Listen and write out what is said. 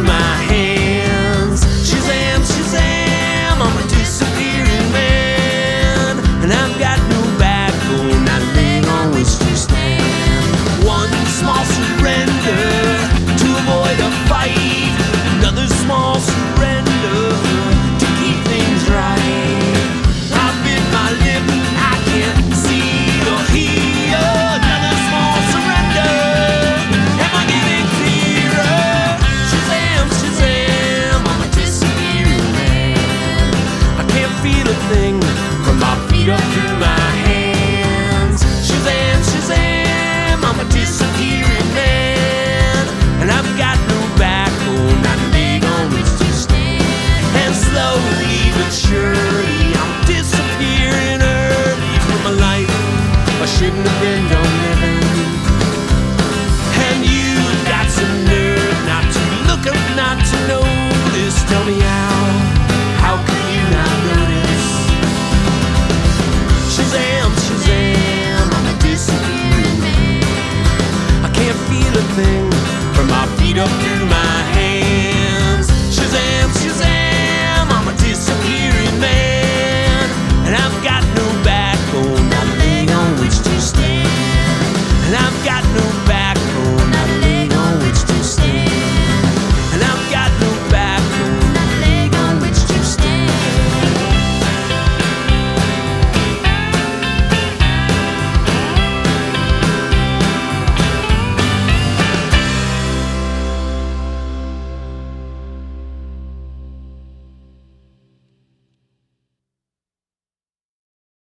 my hands. Shazam, Shazam, I'm a disappearing man, and I've got no backbone, not laying on which to stand. One small surrender to avoid a fight, another small surrender to keep things right. I bit my lip, I can't see or hear. Another small surrender, am I getting clearer? Shazam, Shazam, I'm a disappearing man. I can't feel a thing from my feet up through my hands. Shazam, Shazam, I'm a disappearing man, and I've got no backbone, not a leg on which to stand. And slowly but surely I'm disappearing early from a life I shouldn't have been done living. And you've got some nerve not to look up, not to notice. Tell me how could you not notice? Shazam, Shazam, I'm a disappearing man. I can't feel a thing from my feet up through my hands. Shazam, Shazam, I'm a disappearing man, and I've got no backbone, not a leg on which to stand. And I've got no